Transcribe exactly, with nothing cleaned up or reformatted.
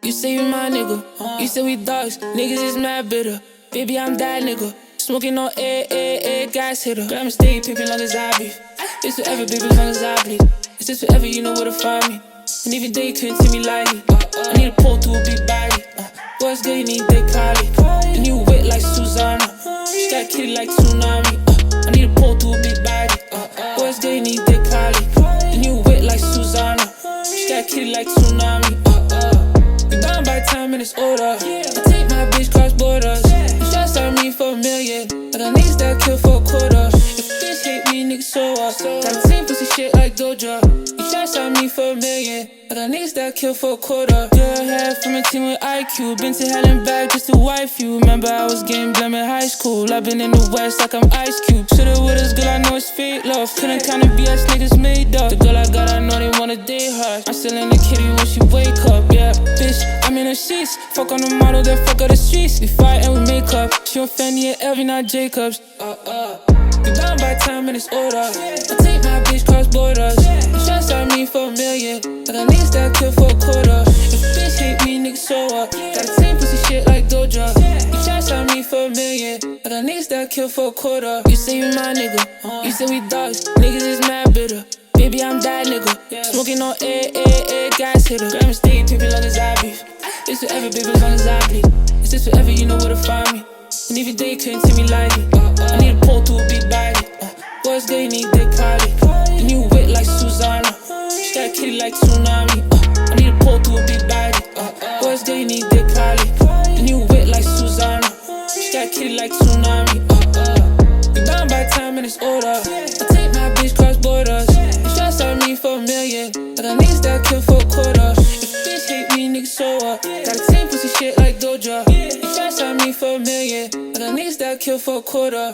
You say you my nigga, you say we dogs, niggas is mad bitter. Baby, I'm that nigga, smoking on air, air, air, gas hitter. But I'ma stay pimpin' long as I breathe. This forever, baby, as long as I bleed. It's this forever, you know where to find me. And even though you couldn't take me lightly, I need a pull to a big body. Boys, girl, you need that Kylie. And you wet like Susanna, she got kitty like tsunami. I need a pull to a big body. Boys, girl, you need that Kylie. And you wet like Susanna, she got kitty like tsunami. You down by time and it's older. I take my bitch cross borders. You shots on me for a million. I got niggas that kill for a quarter. If bitch hate me, niggas so up. Got the same pussy shit like Doja. You shots on me for a million. I got niggas that kill for a quarter. Girl, head from a team with I Q. Been to hell and back just to wife you. Remember I was getting blam in high school. I've been in the West like I'm Ice Cube. Should've with us, girl, I know it's fake love. Couldn't count the B S niggas made up. The girl I got, I know they wanna date her. I'm still in the kitty when she wake up, yeah. Bitch, I'm in the sheets. Fuck on the model, then fuck on the streets. We fight and we make up. She on Fendi and Elvie, not Jacobs. Uh, uh. You down by time and it's older. I take my bitch cross borders. You shots on me for a million. I got niggas that kill for a quarter. If bitch hate me, niggas so up. Got the same pussy shit like Doja. You shots on me for a million. I got niggas that kill for a quarter. You say you my nigga, you say we dogs, niggas is mad bitter. Baby, I'm that nigga, smoking on air, air, air, gas hitter. Girl, I'ma stay pimpin' long as I breathe. It's forever, baby, as long as I bleed. It's this forever, you know where to find me. And even though you couldn't take me lightly, I need a pull to a big body. Boys, girl, you need that Kylie. And you wet like Susanna, she got kitty like tsunami. I need a pull to a big body. Boys, girl, you need that Kylie. And you wet like Susanna, she got kitty like tsunami. You down by time and it's older. I take my bitch cross borders. You shots on me for a million. I got niggas that kill for a quarter. If bitch hate me, niggas so up. Got the same pussy shit like Doja. You shots on me for a million. I got niggas that kill for a quarter.